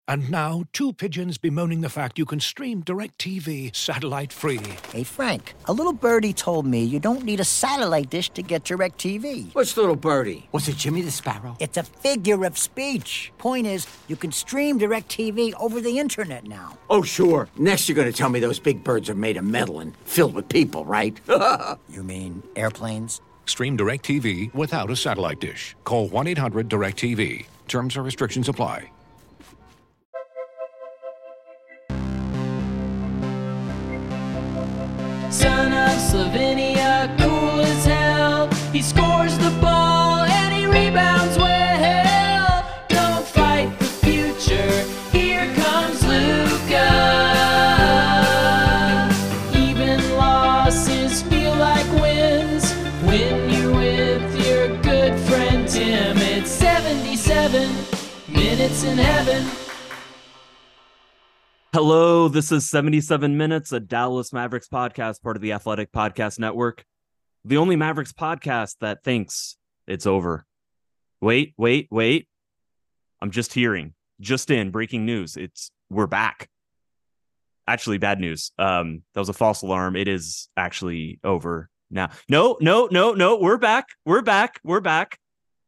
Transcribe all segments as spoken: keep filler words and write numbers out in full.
And now, two pigeons bemoaning the fact you can stream DirecTV satellite-free. Hey, Frank, a little birdie told me you don't need a satellite dish to get DirecTV. What's little birdie? Was it Jimmy the Sparrow? It's a figure of speech. Point is, you can stream DirecTV over the internet now. Oh, sure. Next you're going to tell me those big birds are made of metal and filled with people, right? You mean airplanes? Stream DirecTV without a satellite dish. Call one eight hundred direct T V. Terms and restrictions apply. Son of Slovenia, cool as hell. He scores the ball and he rebounds well. Don't fight the future, here comes Luka. Even losses feel like wins when you're with your good friend Tim. It's seventy-seven minutes in heaven. Hello, this is seventy-seven Minutes, a Dallas Mavericks podcast, part of the Athletic Podcast Network. The only Mavericks podcast that thinks it's over. Wait, wait, wait. I'm just hearing, just in, breaking news. It's, we're back. Actually, bad news. Um, that was a false alarm. It is actually over now. No, no, no, no. We're back. We're back. We're back.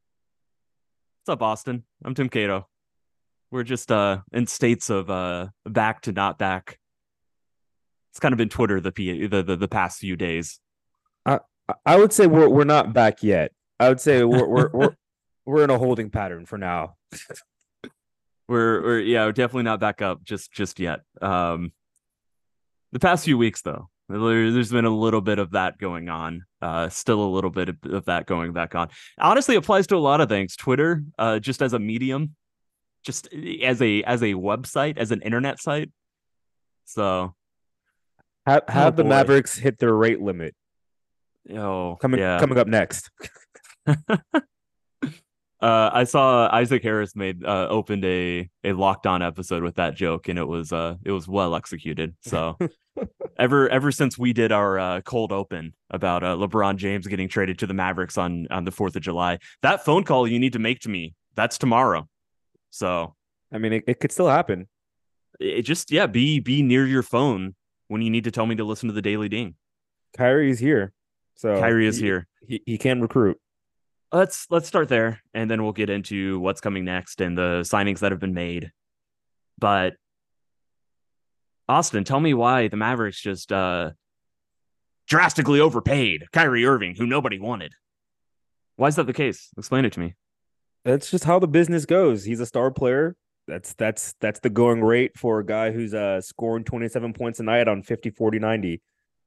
What's up, Austin? I'm Tim Cato. We're just uh, in states of uh, back to not back. It's kind of been Twitter the the the, the past few days. I I would say we're we're not back yet. I would say we're we're we're, we're in a holding pattern for now. we're we're yeah, we're definitely not back up just just yet. Um, the past few weeks though, there, there's been a little bit of that going on. Uh, still a little bit of, of that going back on. Honestly, it applies to a lot of things. Twitter, uh, just as a medium. Just as a as a website, as an internet site. So have, have oh the boy. Mavericks hit their rate limit. Oh, coming yeah. coming up next. uh, I saw Isaac Harris made uh, opened a a Locked On episode with that joke, and it was uh it was well executed. So ever ever since we did our uh, cold open about uh, LeBron James getting traded to the Mavericks on on the fourth of July, that phone call you need to make to me, that's tomorrow. So, I mean, it, it could still happen. It just, yeah, be be near your phone when you need to tell me to listen to the Daily Ding. Kyrie's here. So Kyrie is he, here. He, he can recruit. Let's let's start there, and then we'll get into what's coming next and the signings that have been made. But, Austin, tell me why the Mavericks just uh, drastically overpaid Kyrie Irving, who nobody wanted. Why is that the case? Explain it to me. That's just how the business goes. He's a star player. That's that's that's the going rate for a guy who's uh scoring twenty-seven points a night on fifty, forty, ninety.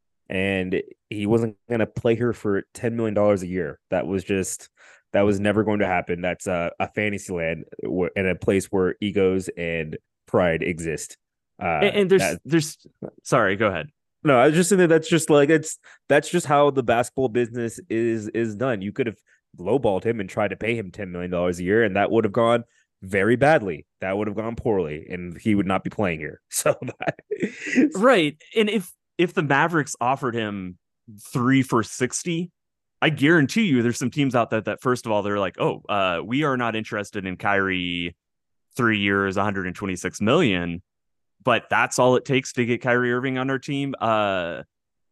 And he wasn't going to play here for ten million dollars a year. That was just that was never going to happen. That's a, a fantasy land and a place where egos and pride exist. Uh, and, and there's that, there's sorry, go ahead. No, I was just saying that that's just like it's that's just how the basketball business is is done. You could have lowballed him and tried to pay him ten million dollars a year, and that would have gone very badly. That would have gone poorly, and he would not be playing here. So, that, right. And if if the Mavericks offered him three for sixty, I guarantee you there's some teams out there that, first of all, they're like, oh, uh, we are not interested in Kyrie three years, one hundred twenty-six million, but that's all it takes to get Kyrie Irving on our team. Uh,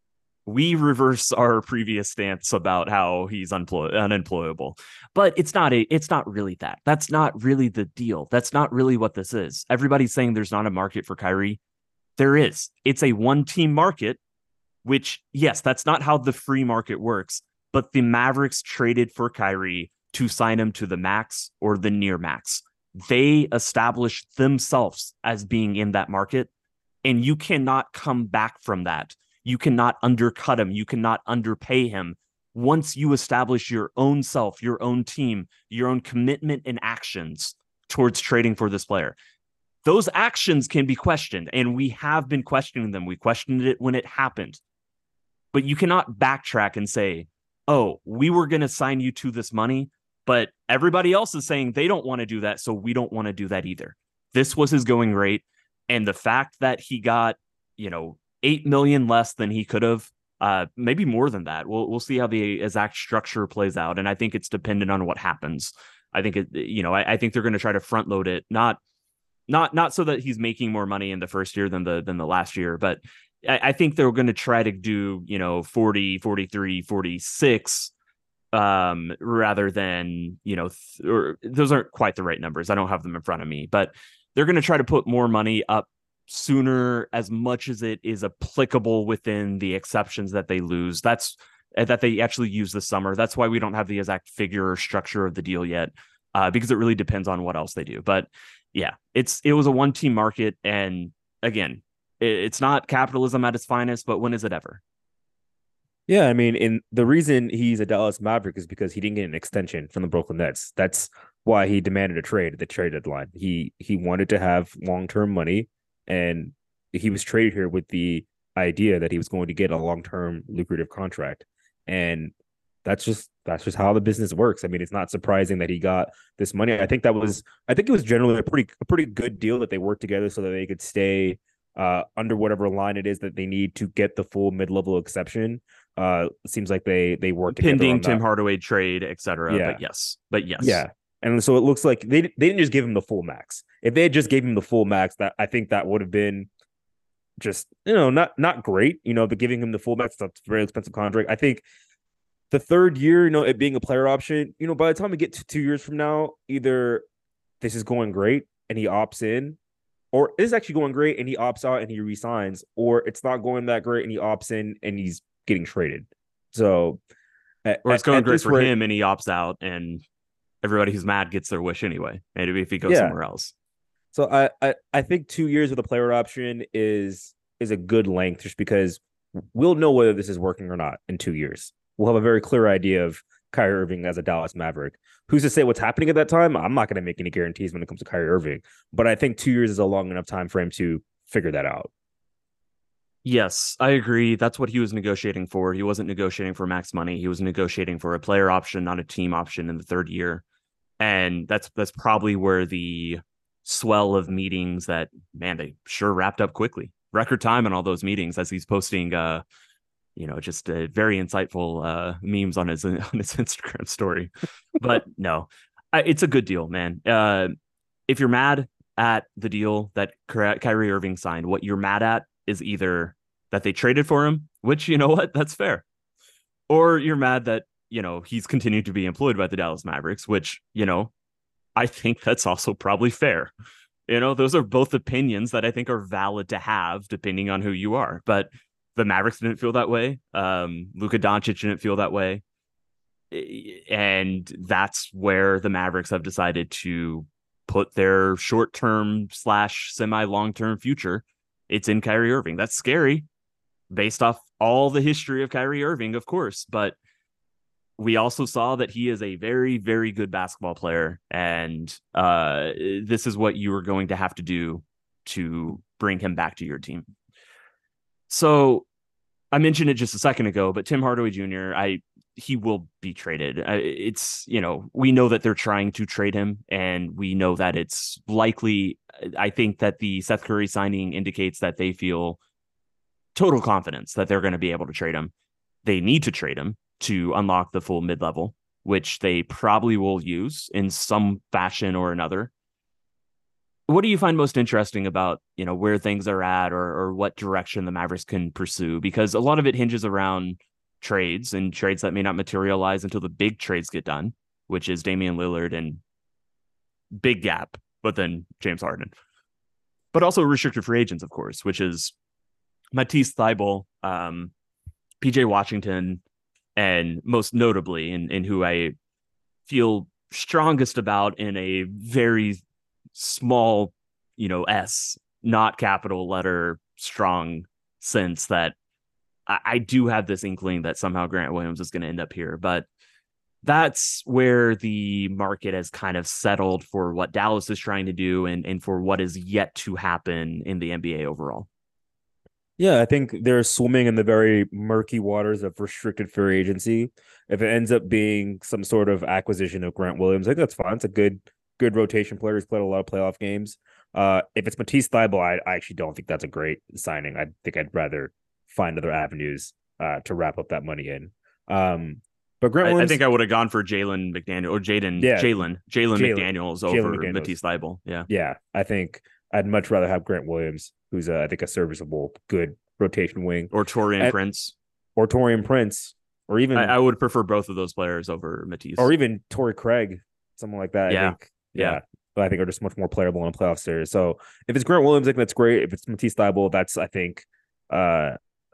we reverse our previous stance about how he's unploy- unemployable, but it's not a, it's not really that. That's not really the deal. That's not really what this is. Everybody's saying there's not a market for Kyrie. There is. It's a one team market, which, yes, that's not how the free market works, but the Mavericks traded for Kyrie to sign him to the max or the near max. They established themselves as being in that market, and you cannot come back from that. You cannot undercut him. You cannot underpay him. Once you establish your own self, your own team, your own commitment and actions towards trading for this player, those actions can be questioned, and we have been questioning them. We questioned it when it happened. But you cannot backtrack and say, oh, we were going to sign you to this money, but everybody else is saying they don't want to do that, so we don't want to do that either. This was his going rate, and the fact that he got, you know, eight million less than he could have, uh, maybe more than that. We'll we'll see how the exact structure plays out, and I think it's dependent on what happens. I think it, you know, I, I think they're going to try to front load it, not, not not so that he's making more money in the first year than the than the last year, but I, I think they're going to try to do, you know, forty, forty-three, forty-six um, rather than, you know, th- or those aren't quite the right numbers. I don't have them in front of me, but they're going to try to put more money up sooner as much as it is applicable within the exceptions that they lose. That's that they actually use this summer. That's why we don't have the exact figure or structure of the deal yet, uh, because it really depends on what else they do. But yeah, it's it was a one team market. And again, it, it's not capitalism at its finest, but when is it ever? Yeah, I mean, in the reason he's a Dallas Maverick is because he didn't get an extension from the Brooklyn Nets. That's why he demanded a trade at the trade deadline. He he wanted to have long-term money, and he was traded here with the idea that he was going to get a long-term lucrative contract. And that's just that's just how the business works. I mean, it's not surprising that he got this money. I think that was I think it was generally a pretty a pretty good deal that they worked together so that they could stay uh, under whatever line it is that they need to get the full mid-level exception. Uh, it seems like they they worked pending Tim Hardaway trade, et cetera. Yeah. But yes, but yes, yeah. And so it looks like they they didn't just give him the full max. If they had just gave him the full max, that I think that would have been just, you know, not not great, you know, but giving him the full max, that's a very expensive contract. I think the third year, you know, it being a player option, you know, by the time we get to two years from now, either this is going great and he opts in, or this is actually going great and he opts out and he resigns, or it's not going that great and he opts in and he's getting traded. So, at, or it's going at great for rate, him and he opts out and everybody who's mad gets their wish anyway, maybe if he goes yeah. somewhere else. So I, I I think two years with a player option is is a good length, just because we'll know whether this is working or not in two years. We'll have a very clear idea of Kyrie Irving as a Dallas Maverick. Who's to say what's happening at that time? I'm not going to make any guarantees when it comes to Kyrie Irving, but I think two years is a long enough time for him to figure that out. Yes, I agree. That's what he was negotiating for. He wasn't negotiating for max money. He was negotiating for a player option, not a team option in the third year. And that's that's probably where the swell of meetings that, man, they sure wrapped up quickly. Record time in all those meetings as he's posting, uh, you know, just uh, very insightful uh, memes on his on his Instagram story. But no, I, it's a good deal, man. Uh, if you're mad at the deal that Kyrie Irving signed, what you're mad at is either that they traded for him, which, you know what, that's fair, or you're mad that, you know, he's continued to be employed by the Dallas Mavericks, which, you know, I think that's also probably fair. You know, those are both opinions that I think are valid to have depending on who you are. But the Mavericks didn't feel that way. Um, Luka Doncic didn't feel that way. And that's where the Mavericks have decided to put their short-term slash semi-long-term future. It's in Kyrie Irving. That's scary based off all the history of Kyrie Irving, of course. But we also saw that he is a very, very good basketball player. And uh, this is what you are going to have to do to bring him back to your team. So I mentioned it just a second ago, but Tim Hardaway Junior, I he will be traded. It's, you know, we know that they're trying to trade him, and we know that it's likely. I think that the Seth Curry signing indicates that they feel total confidence that they're going to be able to trade him. They need to trade him to unlock the full mid-level, which they probably will use in some fashion or another. What do you find most interesting about, you know, where things are at, or or what direction the Mavericks can pursue? Because a lot of it hinges around trades, and trades that may not materialize until the big trades get done, which is Damian Lillard and big gap, but then James Harden. But also restricted free agents, of course, which is Matisse Thybulle, um, P J Washington, and most notably, and, and who I feel strongest about in a very small, you know, S, not capital letter, strong sense, that I, I do have this inkling that somehow Grant Williams is going to end up here. But that's where the market has kind of settled for what Dallas is trying to do, and, and for what is yet to happen in the N B A overall. Yeah, I think they're swimming in the very murky waters of restricted free agency. If it ends up being some sort of acquisition of Grant Williams, I think that's fine. It's a good good rotation player. He's played a lot of playoff games. Uh, if it's Matisse Thybulle, I, I actually don't think that's a great signing. I think I'd rather find other avenues uh, to wrap up that money in. Um, but Grant I, Williams, I think I would have gone for Jalen McDaniel or Jaden, Yeah. Jalen, Jalen Jalen- McDaniels Jalen over McDaniels. Matisse Thybulle. Yeah. yeah, I think I'd much rather have Grant Williams, who's a, I think a serviceable, good rotation wing, Or Torian and, Prince. or Torian Prince, or even I, I would prefer both of those players over Matisse. or even Torrey Craig, something like that. Yeah. I think, yeah. Yeah. But I think are just much more playable in a playoff series. So if it's Grant Williams, I think that's great. If it's Matisse Thybulle, that's I think uh,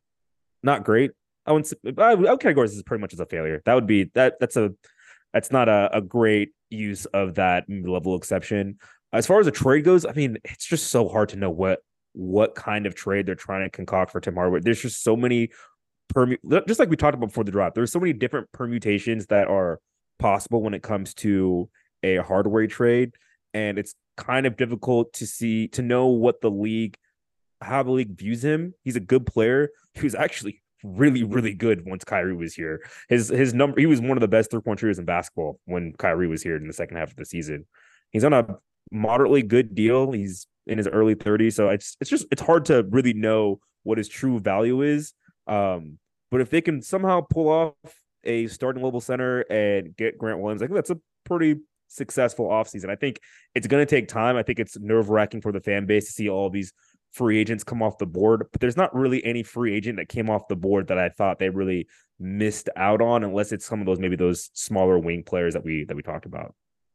not great. I wouldn't. I would, I would categorize this pretty much as a failure. That would be that. That's a. That's not a, a great use of that level exception. As far as a trade goes, I mean, it's just so hard to know what what kind of trade they're trying to concoct for Tim Hardaway. There's just so many permu- just like we talked about before the draft. There's so many different permutations that are possible when it comes to a Hardaway trade, and it's kind of difficult to see to know what the league, how the league views him. He's a good player. He was actually really, really good once Kyrie was here. His his number, he was one of the best three-point shooters in basketball when Kyrie was here in the second half of the season. He's on a moderately good deal. He's in his early thirties, so it's it's just it's hard to really know what his true value is. Um, but if they can somehow pull off a starting level center and get Grant Williams, I think that's a pretty successful offseason. I think it's going to take time. I think it's nerve-wracking for the fan base to see all these free agents come off the board, but there's not really any free agent that came off the board that I thought they really missed out on, unless it's some of those maybe those smaller wing players that we that we talked about.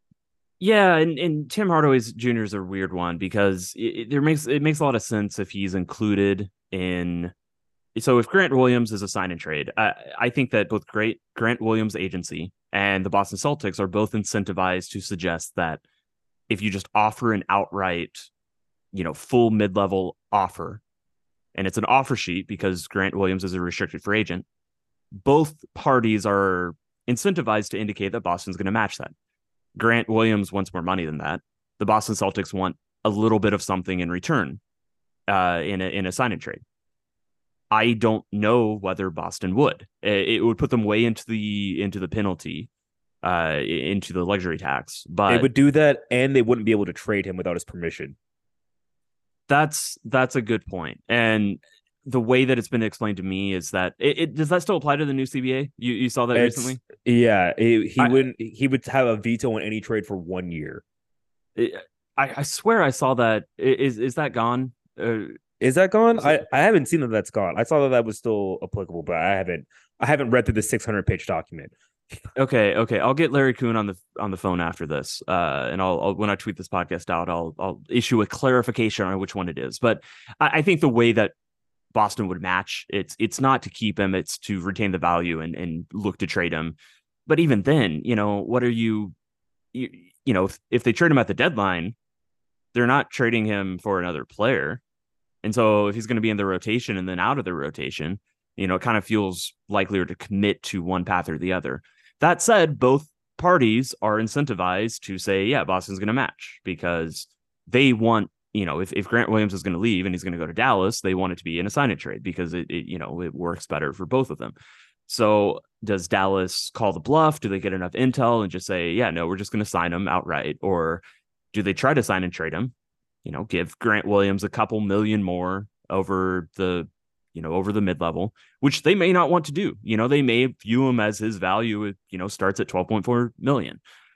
Yeah, and, and Tim Hardaway's Junior is a weird one because it, it there makes it makes a lot of sense if he's included in. So if Grant Williams is a sign and trade, I, I think that both great Grant Williams agency and the Boston Celtics are both incentivized to suggest that if you just offer an outright, you know, full mid-level offer, and it's an offer sheet because Grant Williams is a restricted free agent, both parties are incentivized to indicate that Boston's going to match that. Grant Williams wants more money than that. The Boston Celtics want a little bit of something in return uh, in a in a sign and trade. I don't know whether Boston would. It would put them way into the into the penalty, uh, into the luxury tax. But they would do that, and they wouldn't be able to trade him without his permission. That's that's a good point. And the way that it's been explained to me is that it, it does that still apply to the new C B A? You you saw that It's, recently? Yeah, he, he I, wouldn't. He would have a veto on any trade for one year. It, I, I swear I saw that. Is is that gone? Uh, Is that gone? I, I haven't seen that that's gone. I saw that that was still applicable, but I haven't I haven't read through the six hundred page document. Okay, okay. I'll get Larry Kuhn on the on the phone after this, uh, and I'll, I'll when I tweet this podcast out, I'll I'll issue a clarification on which one it is. But I, I think the way that Boston would match, it's it's not to keep him, it's to retain the value and and look to trade him. But even then, you know, what are you, you, you know, if, if they trade him at the deadline, they're not trading him for another player. And so if he's going to be in the rotation and then out of the rotation, you know, it kind of feels likelier to commit to one path or the other. That said, both parties are incentivized to say, yeah, Boston's going to match because they want, you know, if, if Grant Williams is going to leave and he's going to go to Dallas, they want it to be in a sign and trade because it, it, you know, it works better for both of them. So does Dallas call the bluff? Do they get enough intel and just say, yeah, no, we're just going to sign him outright? Or do they try to sign and trade him? You know, give Grant Williams a couple million more over the, you know, over the mid-level, which they may not want to do. You know, they may view him as his value, you know, starts at twelve point four million.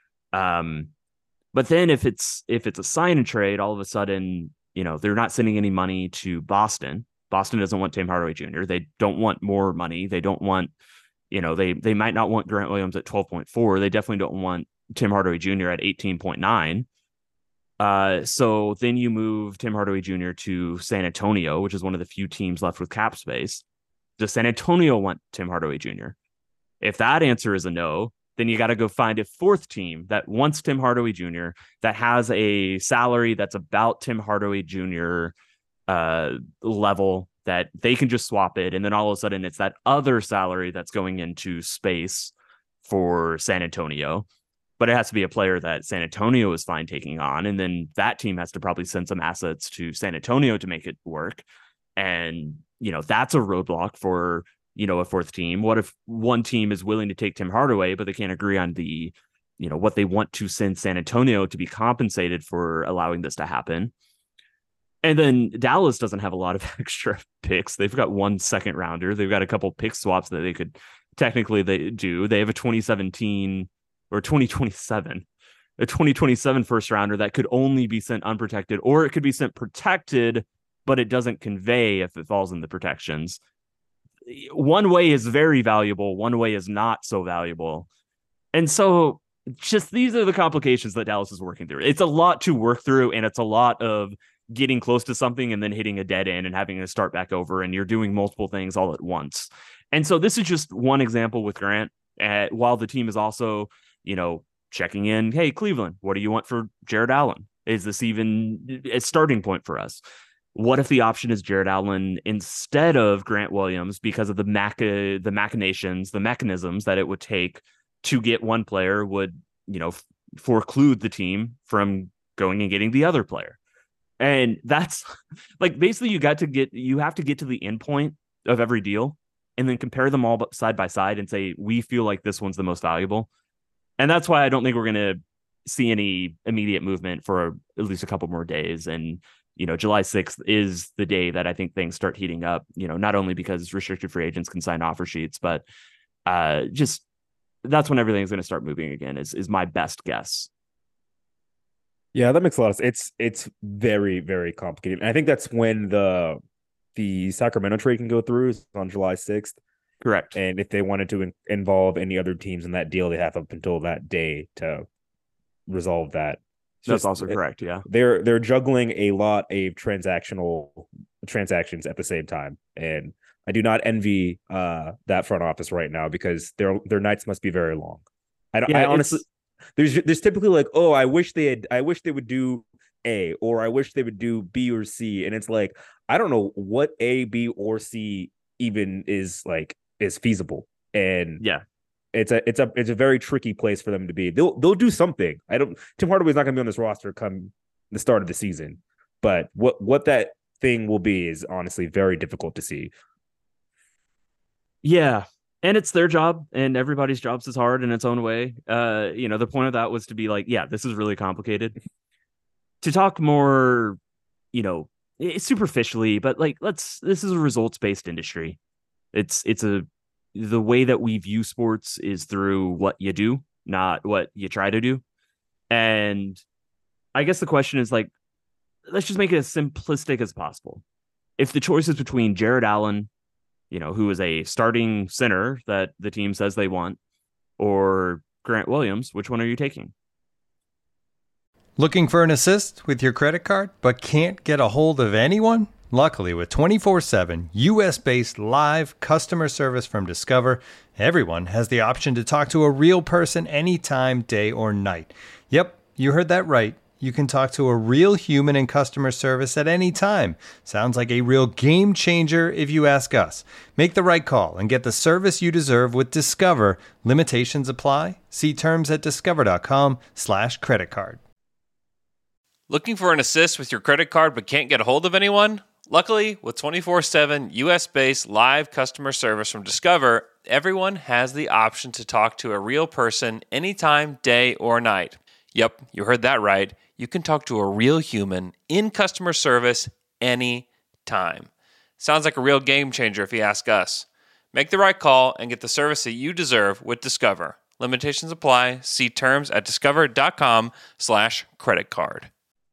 Um, but then if it's, if it's a sign and trade, all of a sudden, you know, they're not sending any money to Boston. Boston doesn't want Tim Hardaway Junior They don't want more money. They don't want, you know, they, they might not want Grant Williams at twelve point four. They definitely don't want Tim Hardaway Junior at eighteen point nine. Uh, so then you move Tim Hardaway Junior to San Antonio, which is one of the few teams left with cap space. Does San Antonio want Tim Hardaway Junior? If that answer is a no, then you got to go find a fourth team that wants Tim Hardaway Junior that has a salary that's about Tim Hardaway Junior uh, level that they can just swap it. And then all of a sudden it's that other salary that's going into space for San Antonio. But it has to be a player that San Antonio is fine taking on. And then that team has to probably send some assets to San Antonio to make it work. And, you know, that's a roadblock for, you know, a fourth team. What if one team is willing to take Tim Hardaway, but they can't agree on the, you know, what they want to send San Antonio to be compensated for allowing this to happen? And then Dallas doesn't have a lot of extra picks. They've got one second rounder. They've got a couple pick swaps that they could technically they do. They have a twenty seventeen or twenty twenty-seven a twenty twenty-seven first rounder that could only be sent unprotected, or it could be sent protected, but it doesn't convey if it falls in the protections. One way is very valuable. One way is not so valuable. And so just these are the complications that Dallas is working through. It's a lot to work through, and it's a lot of getting close to something and then hitting a dead end and having to start back over, and you're doing multiple things all at once. And so this is just one example with Grant, uh, while the team is also, you know, checking in. Hey, Cleveland, what do you want for Jared Allen? Is this even a starting point for us? What if the option is Jared Allen instead of Grant Williams because of the macha, the machinations, the mechanisms that it would take to get one player would, you know, f- foreclude the team from going and getting the other player. And that's like, basically you got to get, you have to get to the end point of every deal and then compare them all side by side and say, we feel like this one's the most valuable. And that's why I don't think we're going to see any immediate movement for at least a couple more days. And, you know, July sixth is the day that I think things start heating up, you know, not only because restricted free agents can sign offer sheets, but uh, just that's when everything's going to start moving again is, is my best guess. Yeah, that makes a lot of sense. It's, it's very, very complicated. And I think that's when the, the Sacramento trade can go through is on July sixth. Correct. And if they wanted to in- involve any other teams in that deal, they have up until that day to resolve that. It's That's just, also correct. Yeah. They're they're juggling a lot of transactional transactions at the same time. And I do not envy uh, that front office right now because their their nights must be very long. I don't Yeah, I honestly there's there's typically like, oh, I wish they had I wish they would do A, or I wish they would do B or C. And it's like, I don't know what A, B, or C even is like is feasible. And yeah, it's a it's a it's a very tricky place for them to be. They'll they'll do something. I don't Tim Hardaway's not gonna be on this roster come the start of the season. But what what that thing will be is honestly very difficult to see. Yeah. And it's their job, and everybody's jobs is hard in its own way. Uh, you know, the point of that was to be like, yeah, this is really complicated. To talk more, you know, superficially, but like, let's, this is a results-based industry. It's, it's a, the way that we view sports is through what you do, not what you try to do. And I guess the question is like, let's just make it as simplistic as possible. If the choice is between Jared Allen, you know, who is a starting center that the team says they want, or Grant Williams, which one are you taking? Looking for an assist with your credit card, but can't get a hold of anyone? Luckily, with twenty-four seven U S-based live customer service from Discover, everyone has the option to talk to a real person anytime, day or night. Yep, you heard that right. You can talk to a real human in customer service at any time. Sounds like a real game changer if you ask us. Make the right call and get the service you deserve with Discover. Limitations apply. See terms at discover.com slash credit card. Looking for an assist with your credit card but can't get a hold of anyone? Luckily, with twenty-four seven U S-based live customer service from Discover, everyone has the option to talk to a real person anytime, day or night. Yep, you heard that right. You can talk to a real human in customer service anytime. Sounds like a real game changer if you ask us. Make the right call and get the service that you deserve with Discover. Limitations apply. See terms at discover.com slash credit card.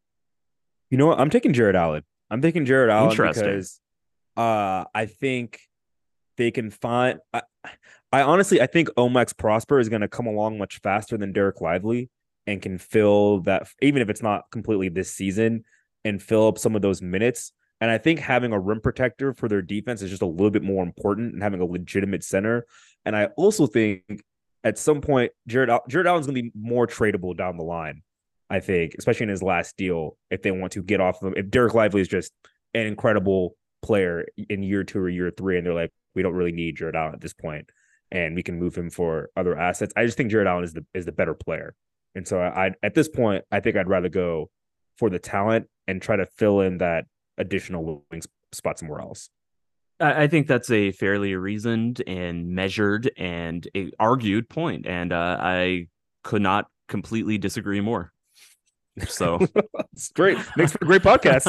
You know what? I'm taking Jared Allen. I'm taking Jared Allen Interesting. because uh, I think they can find. I, I honestly, I think Omax Prosper is going to come along much faster than Derek Lively and can fill that, even if it's not completely this season, and fill up some of those minutes. And I think having a rim protector for their defense is just a little bit more important than having a legitimate center. And I also think at some point, Jared Jared Allen's going to be more tradable down the line. I think, especially in his last deal, if they want to get off of him. If Derek Lively is just an incredible player in year two or year three, and they're like, we don't really need Jared Allen at this point, and we can move him for other assets. I just think Jared Allen is the is the better player. And so I, at this point, I think I'd rather go for the talent and try to fill in that additional wing spot somewhere else. I think that's a fairly reasoned and measured and a argued point, and uh, I could not completely disagree more. So it's great. Makes for a great podcast.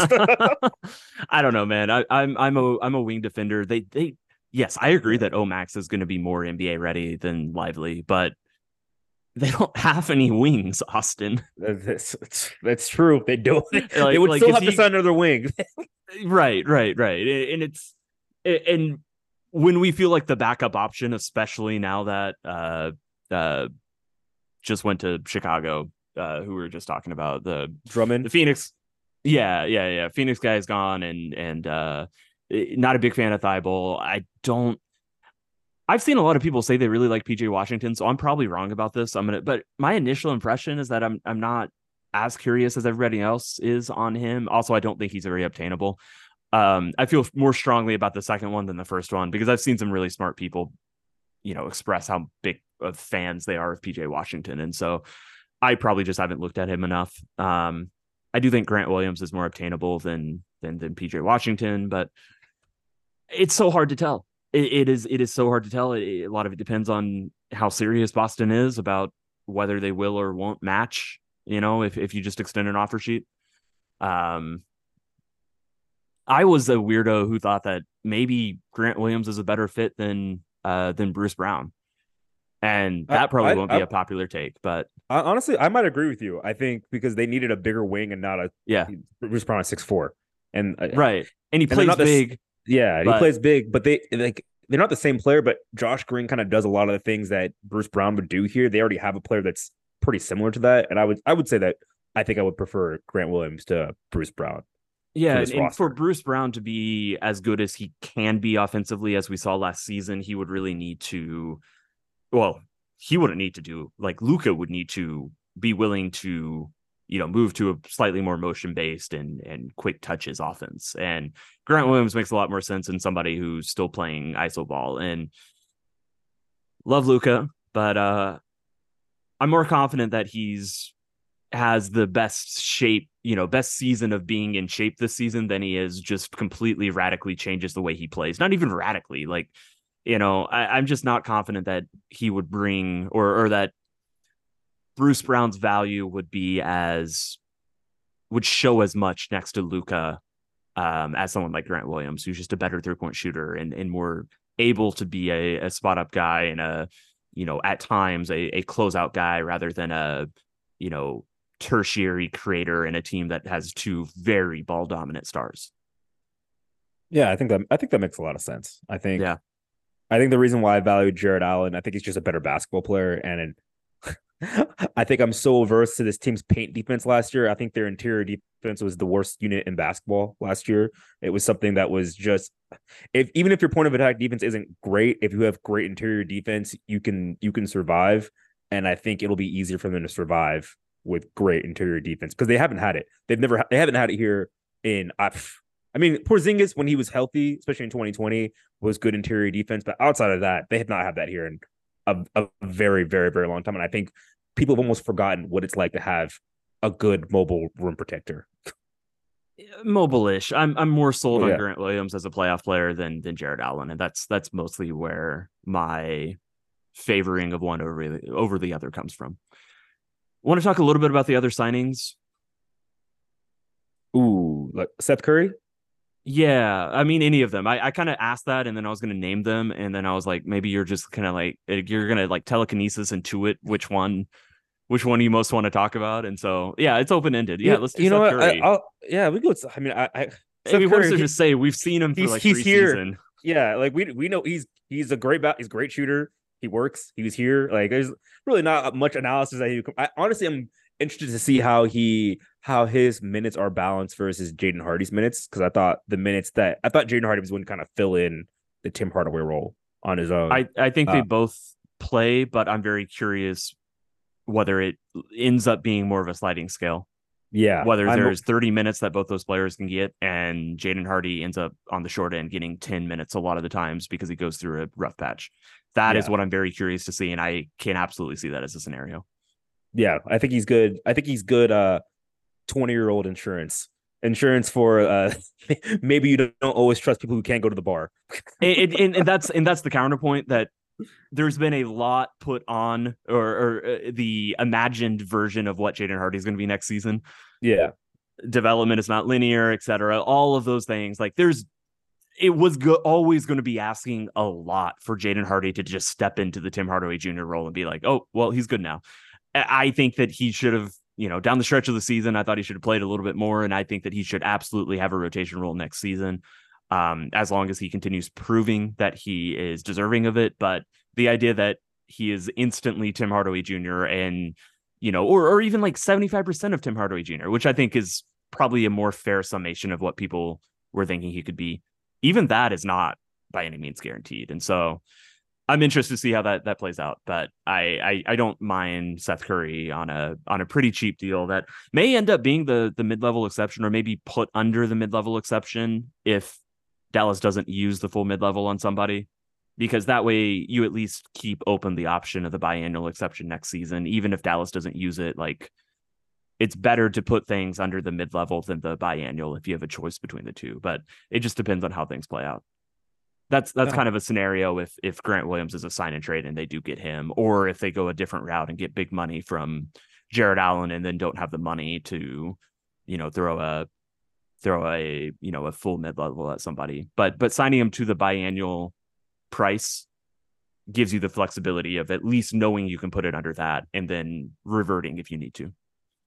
I don't know, man. I, I'm I'm a I'm a wing defender. They they yes, I agree that Omax is going to be more N B A ready than Lively, but they don't have any wings, Austin. That's, that's, that's true. They don't. Like, they would like, still is have he- to sign another wing. Right, right, right. And it's and when we feel like the backup option, especially now that uh uh just went to Chicago, uh who we were just talking about, the Drummond. the Phoenix. Yeah, yeah, yeah. Phoenix guy is gone, and and uh not a big fan of Thibault. I don't I've seen a lot of people say they really like P J Washington, so I'm probably wrong about this. I'm gonna but my initial impression is that I'm I'm not as curious as everybody else is on him. Also, I don't think he's very obtainable. Um, I feel more strongly about the second one than the first one because I've seen some really smart people, you know, express how big of fans they are of P J Washington. And so I probably just haven't looked at him enough. Um, I do think Grant Williams is more obtainable than than than P J Washington, but it's so hard to tell. It, it is it is so hard to tell. It, a lot of it depends on how serious Boston is about whether they will or won't match. You know, if, if you just extend an offer sheet. Um, I was a weirdo who thought that maybe Grant Williams is a better fit than uh, than Bruce Brown. And that probably I, won't I, be a popular take, but I, honestly, I might agree with you. I think because they needed a bigger wing and not a yeah, Bruce Brown at six four, and uh, right, and he and they're plays not the s- big. yeah, but- he plays big, but they like they're not the same player. But Josh Green kind of does a lot of the things that Bruce Brown would do here. They already have a player that's pretty similar to that, and I would I would say that I think I would prefer Grant Williams to Bruce Brown. Yeah, this and, and for roster. Bruce Brown to be as good as he can be offensively as we saw last season, he would really need to, well, he wouldn't need to do, like Luka would need to be willing to, you know, move to a slightly more motion-based and and quick touches offense. And Grant Williams makes a lot more sense than somebody who's still playing I S O ball. And love Luka, but uh, I'm more confident that he's has the best shape, you know, best season of being in shape this season than he is just completely radically changes the way he plays. Not even radically, like, you know, I, I'm just not confident that he would bring or or that Bruce Brown's value would be as would show as much next to Luka um, as someone like Grant Williams, who's just a better three point shooter and and more able to be a, a spot up guy and a, you know, at times a, a closeout guy rather than a, you know, tertiary creator in a team that has two very ball dominant stars. Yeah, I think that I think that makes a lot of sense. I think Yeah. I think the reason why I value Jared Allen, I think he's just a better basketball player, and I think I'm so averse to this team's paint defense last year. I think their interior defense was the worst unit in basketball last year. It was something that was just, if even if your point of attack defense isn't great, if you have great interior defense, you can you can survive. And I think it'll be easier for them to survive with great interior defense because they haven't had it. They've never they haven't had it here in. I, I mean, Porzingis when he was healthy, especially in twenty twenty, was good interior defense. But outside of that, they have not had that here in a, a very, very, very long time. And I think people have almost forgotten what it's like to have a good mobile rim protector. Mobile-ish. I'm I'm more sold Oh, on yeah. Grant Williams as a playoff player than than Jared Allen, and that's that's mostly where my favoring of one over the, over the other comes from. Want to talk a little bit about the other signings? Ooh, like Seth Curry? Yeah, I mean any of them. I, I kind of asked that, and then I was going to name them, and then I was like, maybe you're just kind of like you're going to like telekinesis intuit which one, which one you most want to talk about, and so yeah, it's open ended. Yeah, You- let's do you Seth know what? Curry. I, I'll, yeah, we go. with- I mean, I, I I Seth mean, what's Curry, there he- to say? We've seen him for he's- like he's here. preseason. yeah, like we we know he's he's a great bat. He's a great shooter. He works. He was here. Like there's really not much analysis that he. I honestly am interested to see how he how his minutes are balanced versus Jaden Hardy's minutes because I thought the minutes that I thought Jaden Hardy was going to kind of fill in the Tim Hardaway role on his own. I, I think they Uh, both play, but I'm very curious whether it ends up being more of a sliding scale. yeah, Whether I'm- there's thirty minutes that both those players can get, and Jaden Hardy ends up on the short end getting ten minutes a lot of the times because he goes through a rough patch. That is Yeah. what I'm very curious to see, and I can absolutely see that as a scenario. Yeah, I think he's good. I think he's good. Uh, twenty year old insurance, insurance for uh, maybe you don't always trust people who can't go to the bar. and, and, and that's and that's the counterpoint that there's been a lot put on or, or uh, the imagined version of what Jaden Hardy is going to be next season. Yeah, Development is not linear, et cetera. All of those things. Like there's, it was go- always going to be asking a lot for Jaden Hardy to just step into the Tim Hardaway Junior role and be like, oh, well, he's good now. I think that he should have, you know, down the stretch of the season, I thought he should have played a little bit more. And I think that he should absolutely have a rotation role next season, um, as long as he continues proving that he is deserving of it. But the idea that he is instantly Tim Hardaway Junior and, you know, or, or even like seventy-five percent of Tim Hardaway Junior, which I think is probably a more fair summation of what people were thinking he could be. Even that is not by any means guaranteed. And so I'm interested to see how that, that plays out, but I, I I don't mind Seth Curry on a on a pretty cheap deal that may end up being the the mid-level exception, or maybe put under the mid-level exception if Dallas doesn't use the full mid-level on somebody, because that way you at least keep open the option of the biannual exception next season, even if Dallas doesn't use it. Like, it's better to put things under the mid-level than the biannual if you have a choice between the two, but it just depends on how things play out. That's that's Yeah. kind of a scenario if if Grant Williams is a sign and trade and they do get him, or if they go a different route and get big money from Jared Allen and then don't have the money to, you know, throw a throw a you know a full mid level at somebody. But but signing him to the biannual price gives you the flexibility of at least knowing you can put it under that and then reverting if you need to.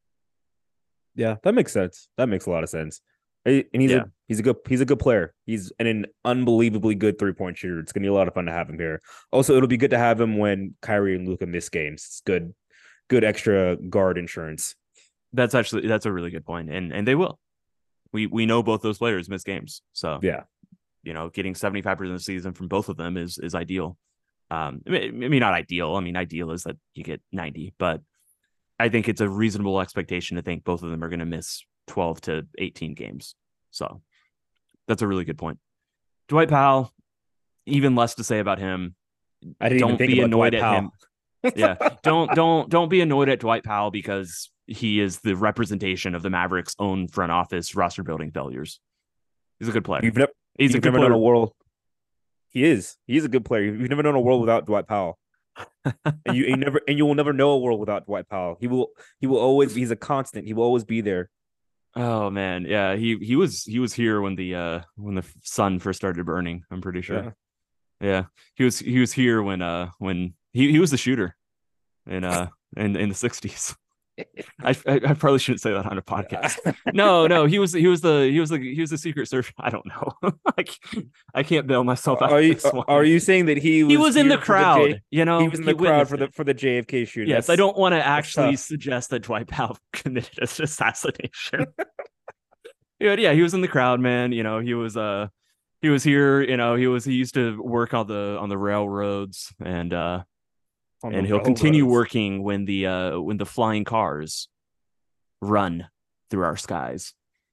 Yeah, that makes sense. That makes a lot of sense. And he's Yeah. a he's a good he's a good player. He's an, an unbelievably good three point shooter. It's gonna be a lot of fun to have him here. Also, it'll be good to have him when Kyrie and Luka miss games. It's good, good extra guard insurance. That's actually that's a really good point, and and they will. We we know both those players miss games, so Yeah, you know, getting seventy-five percent of the season from both of them is is ideal. Um, I mean, I mean, not ideal. I mean, ideal is that you get ninety, but I think it's a reasonable expectation to think both of them are going to miss twelve to eighteen games. So that's a really good point. Dwight Powell, even less to say about him. I didn't Don't even think be about annoyed Dwight at Powell. him. Yeah, don't don't don't be annoyed at Dwight Powell because he is the representation of the Mavericks' own front office roster building failures. He's a good player. You've never He's a you've good never player. known a world. He is. He's a good player. You've never known a world without Dwight Powell. and you, you never and you will never know a world without Dwight Powell. He will he will always he's a constant. He will always be there. Oh man, yeah, he he was he was here when the uh when the sun first started burning. I'm pretty sure. Yeah. Yeah, he was he was here when uh when he, he was the shooter in uh in in the sixties. I, I I probably shouldn't say that on a podcast. No, no, he was he was the he was the he was the secret service. I don't know. Like, I can't bail myself out. Are of you this one. are you saying that he was He was in here the for crowd. J- you know, he was in the crowd witnessed for the it. for the J F K shooting? Yes, That's- I don't want to actually tough. suggest that Dwight Powell committed an assassination. Yeah, yeah, he was in the crowd, man. You know, he was uh he was here, you know, he was he used to work on the on the railroads, and uh on and the he'll continue railroads. working when the uh when the flying cars run through our skies.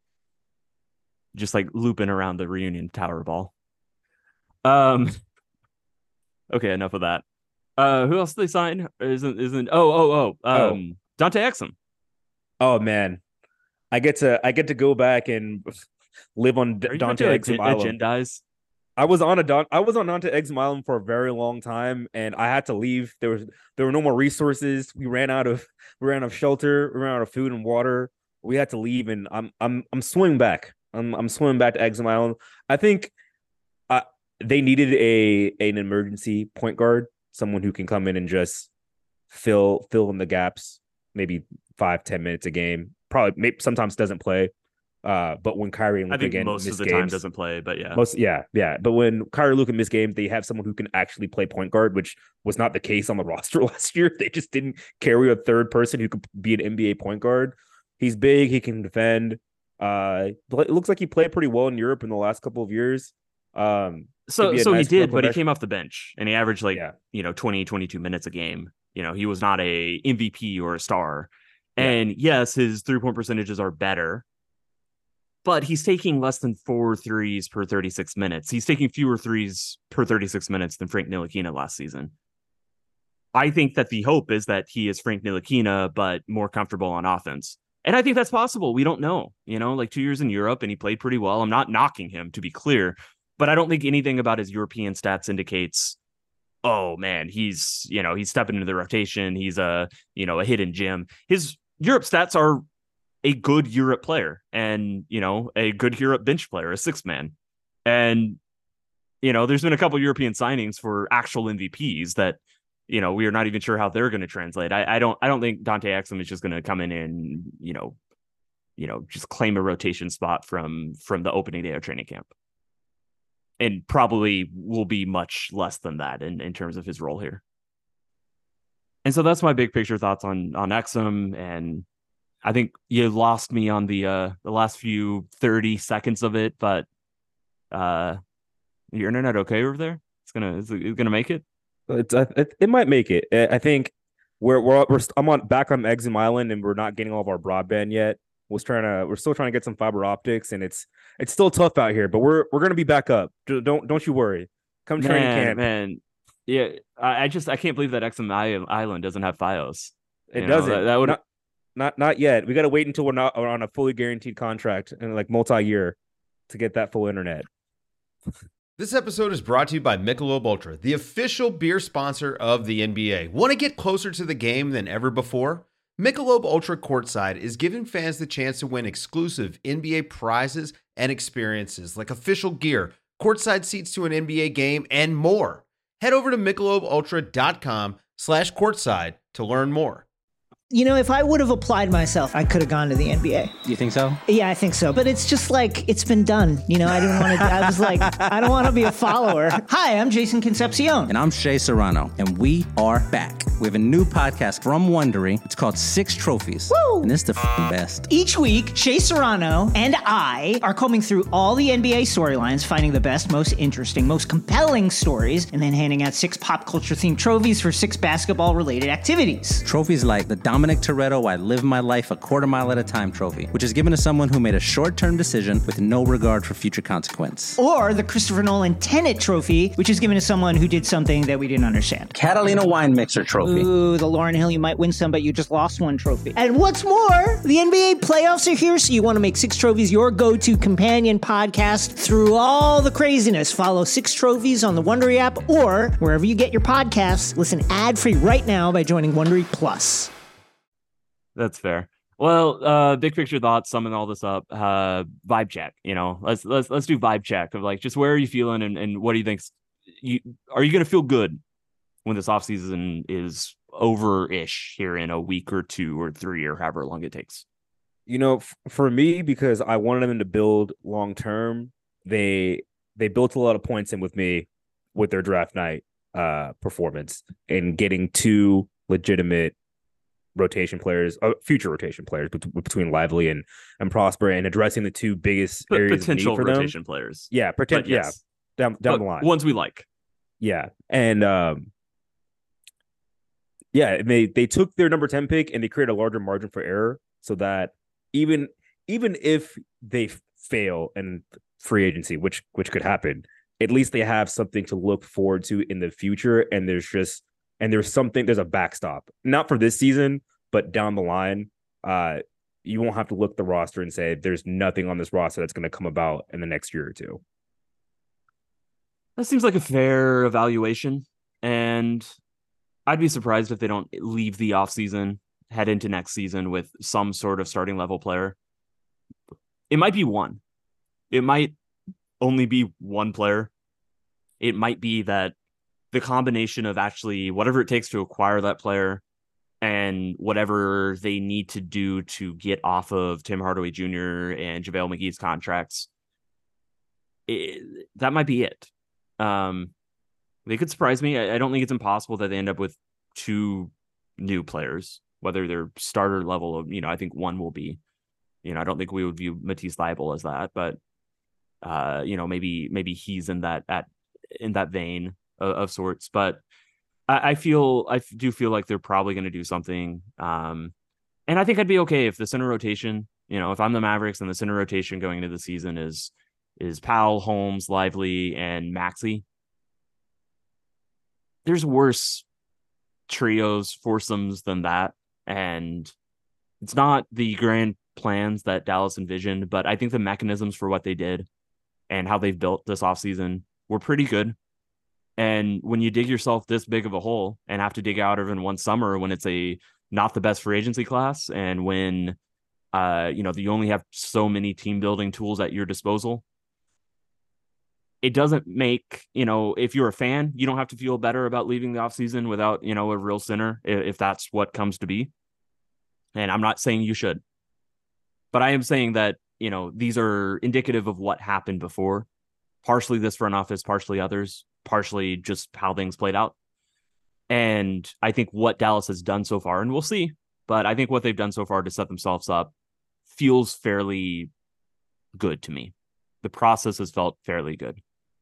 Just like looping around the Reunion Tower ball. Um okay, enough of that. Uh who else did they sign? Isn't isn't oh oh oh um Dante Exum. Oh man, I get to I get to go back and live on D- Are you Dante going Exum to Island. agendize? I was on a Don- I was on Dante Exum Island for a very long time, and I had to leave. There was there were no more resources. We ran out of we ran out of shelter. We ran out of food and water. We had to leave, and I'm I'm I'm swimming back. I'm I'm swimming back to Exum Island. I think uh, they needed a an emergency point guard, someone who can come in and just fill fill in the gaps, maybe five ten minutes a game. Probably maybe sometimes doesn't play. Uh, but when Kyrie and I Luka think again most miss of the games, time doesn't play, but yeah. most yeah, yeah. But when Kyrie and Luka miss games, they have someone who can actually play point guard, which was not the case on the roster last year. They just didn't carry a third person who could be an N B A point guard. He's big, he can defend. Uh, it looks like he played pretty well in Europe in the last couple of years. Um, So be a so nice he did, but he progression. came off the bench and he averaged like, Yeah. you know, twenty, twenty-two minutes a game. You know, he was not a M V P or a star. Yeah. And yes, his three-point percentages are better, but he's taking less than four threes per thirty-six minutes. He's taking fewer threes per thirty-six minutes than Frank Ntilikina last season. I think that the hope is that he is Frank Ntilikina, but more comfortable on offense. And I think that's possible. We don't know, you know, like two years in Europe and he played pretty well. I'm not knocking him, to be clear, but I don't think anything about his European stats indicates, oh man, he's, you know, he's stepping into the rotation. He's a, you know, a hidden gem. His Europe stats are a good Europe player and, you know, a good Europe bench player, a six man. And, you know, there's been a couple European signings for actual M V Ps that you know, we are not even sure how they're going to translate. I, I don't I don't think Dante Exum is just going to come in and, you know, you know, just claim a rotation spot from from the opening day of training camp. And probably will be much less than that in, in terms of his role here. And so that's my big picture thoughts on on Exum. And I think you lost me on the uh, the last few thirty seconds of it, but uh, your internet okay over there? It's gonna is it gonna make it? It's it, it might make it. I think we're we're, we're I'm on back on Exum Island, and we're not getting all of our broadband yet. We're trying to we're still trying to get some fiber optics, and it's it's still tough out here. But we're we're gonna be back up. Don't don't you worry. Come man, training camp, man. Yeah, I, I just I can't believe that Exum Island doesn't have FiOS. It You doesn't. know, that, that would not, not not yet. We got to wait until we're not we're on a fully guaranteed contract and like multi-year to get that full internet. This episode is brought to you by Michelob Ultra, the official beer sponsor of the N B A. Want to get closer to the game than ever before? Michelob Ultra Courtside is giving fans the chance to win exclusive N B A prizes and experiences like official gear, courtside seats to an N B A game, and more. Head over to michelobultra.com slash courtside to learn more. You know, if I would have applied myself, I could have gone to the N B A. You think so? Yeah, I think so. But it's just like, it's been done. You know, I didn't want to, I was like, I don't want to be a follower. Hi, I'm Jason Concepcion. And I'm Shea Serrano. And we are back. We have a new podcast from Wondery. It's called Six Trophies. Woo! And it's the f***ing best. Each week, Shea Serrano and I are combing through all the N B A storylines, finding the best, most interesting, most compelling stories, and then handing out six pop culture themed trophies for six basketball related activities. Trophies like the Dominic Toretto I Live My Life a Quarter Mile at a Time trophy, which is given to someone who made a short-term decision with no regard for future consequence. Or the Christopher Nolan Tenet trophy, which is given to someone who did something that we didn't understand. Catalina Wine Mixer trophy. Ooh, the Lauryn Hill, you might win some, but you just lost one trophy. And what's more, the N B A playoffs are here, so you want to make Six Trophies your go-to companion podcast through all the craziness. Follow Six Trophies on the Wondery app or wherever you get your podcasts. Listen ad-free right now by joining Wondery Plus. That's fair. Well, uh, big picture thoughts, summing all this up. Uh, vibe check. You know, let's let's let's do vibe check of like just where are you feeling and, and what do you think? You are you gonna feel good when this offseason is over-ish here in a week or two or three or however long it takes? You know, f- for me, because I wanted them to build long term, they they built a lot of points in with me with their draft night uh, performance and getting two legitimate rotation players, uh, future rotation players bet- between Lively and and Prosper, and addressing the two biggest But areas potential of need for rotation them. players. Yeah, pretend, But yes. yeah, down down But the line, ones we like. yeah, and um, yeah, they they took their number ten pick and they created a larger margin for error, so that even even if they fail in free agency, which which could happen, at least they have something to look forward to in the future, and there's just and there's something, there's a backstop, not for this season, but down the line. Uh, you won't have to look at the roster and say there's nothing on this roster that's going to come about in the next year or two. That seems like a fair evaluation, and I'd be surprised if they don't leave the offseason, head into next season with some sort of starting level player. It might be one. It might only be one player. It might be that the combination of actually whatever it takes to acquire that player and whatever they need to do to get off of Tim Hardaway Junior and JaVale McGee's contracts, it, that might be it. Um, they could surprise me. I, I don't think it's impossible that they end up with two new players, whether they're starter level of, you know, I think one will be, you know, I don't think we would view Matisse Thybulle as that, but uh, you know, maybe, maybe he's in that, at, in that vein of, of sorts, but I, I feel, I do feel like they're probably going to do something. Um, and I think I'd be okay if the center rotation, you know, if I'm the Mavericks and the center rotation going into the season is, is Powell, Holmes, Lively, and Maxey. There's worse trios, foursomes than that. And it's not the grand plans that Dallas envisioned, but I think the mechanisms for what they did and how they've built this offseason were pretty good. And when you dig yourself this big of a hole and have to dig out of in one summer when it's a not the best free agency class, and when uh, you know, you only have so many team building tools at your disposal, it doesn't make, you know, if you're a fan, you don't have to feel better about leaving the offseason without, you know, a real sinner, if that's what comes to be. And I'm not saying you should, but I am saying that, you know, these are indicative of what happened before. Partially this front office, partially others, partially just how things played out. And I think what Dallas has done so far, and we'll see, but I think what they've done so far to set themselves up feels fairly good to me. The process has felt fairly good.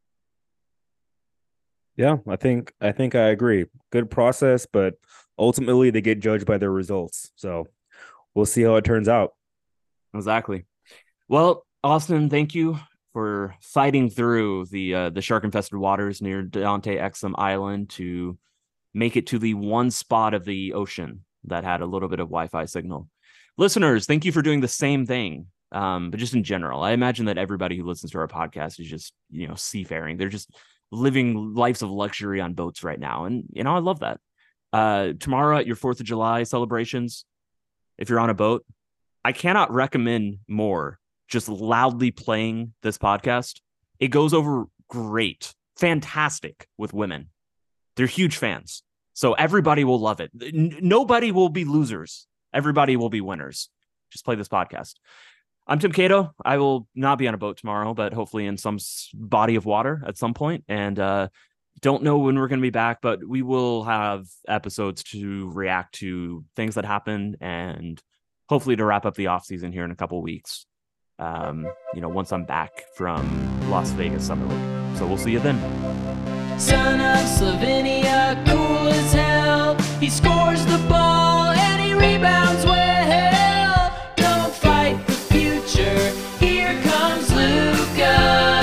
Yeah, I think I think I agree. Good process, but ultimately they get judged by their results. So we'll see how it turns out. Exactly. Well, Austin, thank you for fighting through the uh, the shark-infested waters near Dante Exum Island to make it to the one spot of the ocean that had a little bit of Wi-Fi signal. Listeners, thank you for doing the same thing. Um, but just in general, I imagine that everybody who listens to our podcast is just, you know, seafaring. They're just living lives of luxury on boats right now. And, you know, I love that. Uh, tomorrow at your fourth of July celebrations, if you're on a boat, I cannot recommend more just loudly playing this podcast. It goes over great, fantastic with women. They're huge fans. So everybody will love it. N- nobody will be losers. Everybody will be winners. Just play this podcast. I'm Tim Cato. I will not be on a boat tomorrow, but hopefully in some body of water at some point. And uh, don't know when we're going to be back, but we will have episodes to react to things that happen and hopefully to wrap up the off season here in a couple weeks. Um, you know, once I'm back from Las Vegas Summer League. So we'll see you then. Son of Slovenia, cool as hell. He scores the ball and he rebounds well. Don't fight the future. Here comes Luka.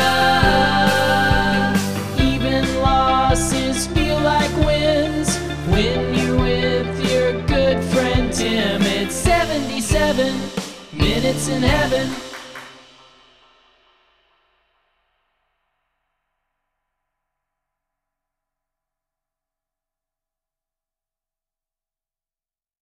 Even losses feel like wins when you're with your good friend Tim. It's seventy-seven minutes in heaven.